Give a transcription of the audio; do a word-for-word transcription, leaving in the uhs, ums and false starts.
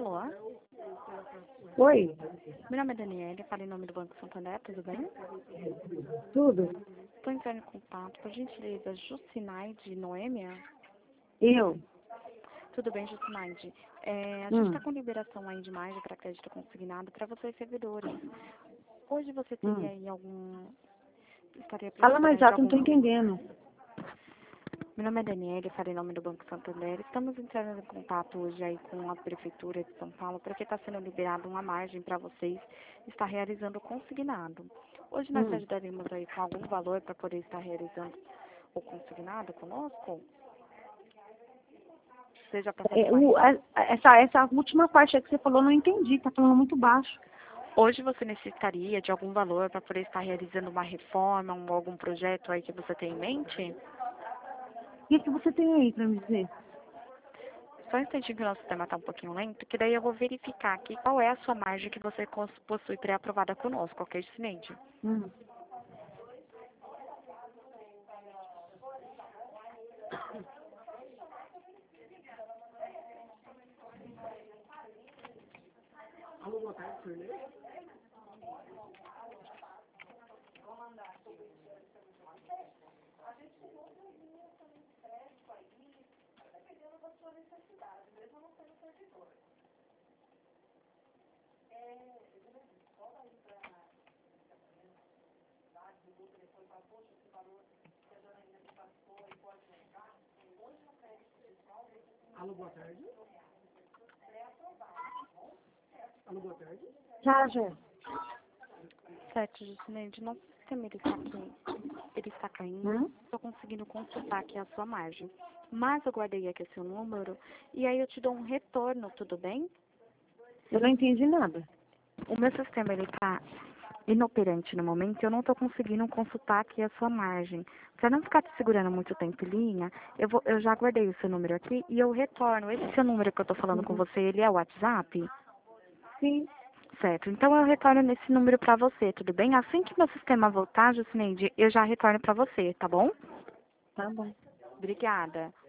Alô? Oi, Meu nome é Daniela, falo em nome do Banco Santander, tudo bem? tudo? Estou entrando em contato, por gentileza, Jucinaide Noêmia? Eu? Tudo bem, Jucinaide? É, a gente Hum, está com liberação aí de margem para crédito consignado para vocês servidores. Hoje você teria hum. aí algum... estaria Fala mais precisando de alto, não algum... tô entendendo. Meu nome é Daniela, falo em nome do Banco Santander. Estamos entrando em contato hoje aí com a Prefeitura de São Paulo, porque está sendo liberada uma margem para vocês estar realizando o consignado. Hoje nós Hum. ajudaremos aí com algum valor para poder estar realizando o consignado conosco? Seja para fazer É, uma... o, a- essa, essa última parte aí que você falou, eu não entendi, tá falando muito baixo. Hoje você necessitaria de algum valor para poder estar realizando uma reforma, um, algum projeto aí que você tem em mente? O que, que você tem aí pra me dizer? Só um instantinho que o nosso sistema está um pouquinho lento, que daí eu vou verificar aqui qual é a sua margem que você cons- possui pré-aprovada conosco, ok, Cineide? Hum. Alô, boa tarde. Alô, boa tarde. Já, já. Certo, Cineide, nosso sistema ele está aqui, ele está caindo, Hum? estou conseguindo consultar aqui a sua margem. Mas eu guardei aqui o seu número e aí eu te dou um retorno, tudo bem? Eu não entendi nada. O meu sistema ele está inoperante no momento, eu não estou conseguindo consultar aqui a sua margem. Para não ficar te segurando muito tempo em linha, eu, vou, eu já guardei o seu número aqui e eu retorno. Esse seu número que eu estou falando com Uhum. você, ele é o WhatsApp? Sim, Certo, então eu retorno nesse número para você, tudo bem? Assim que meu sistema voltar, Jucineide, eu já retorno para você, tá bom? tá bom. Obrigada.